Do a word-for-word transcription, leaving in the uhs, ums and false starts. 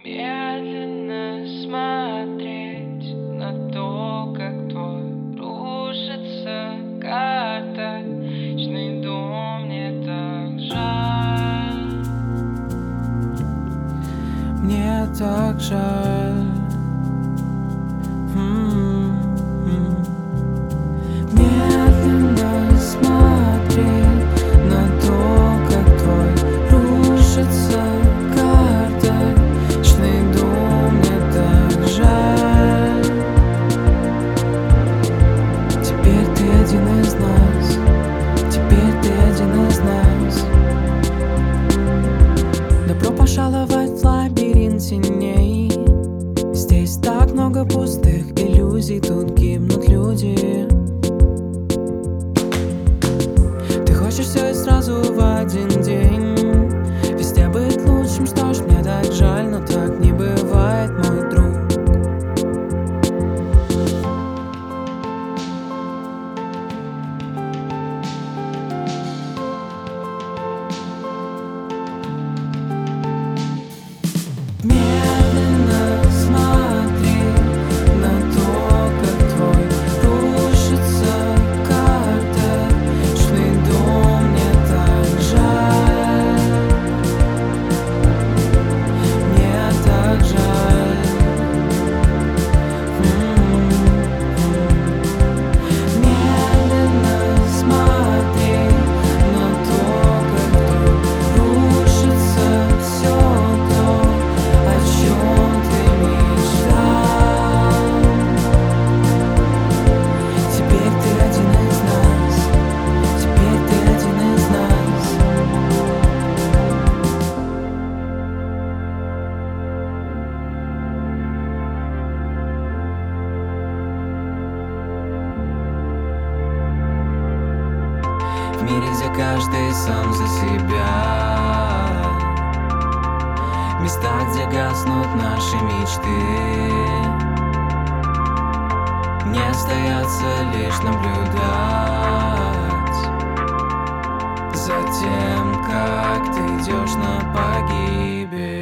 Медленно смотреть на то, как твой рушится карточный дом. Мне так жаль. Мне так жаль. М-м-м. Медленно смотреть на то, как твой рушится карточный дом. Мне так жаль. Теперь ты один из нас. Теперь ты один из нас. Добро пожаловать в лабиринт теней. Здесь так много пустых иллюзий, тут гибнут люди. Ты хочешь все и сразу в один день, везде быть лучшим, что ж, мне так жаль, но так не бывает, мой друг. Медленно смотри на то, как твой рушится карточный дом. Мне так жаль. Мне так жаль. М-м-м. Медленно смотри на то, как твой рушится все то, о чем ты мечтал. Теперь ты один из нас. Теперь ты один из нас. В мире, где каждый сам за себя, места, где гаснут наши мечты, мне остается лишь наблюдать за тем, как ты идешь на погибель.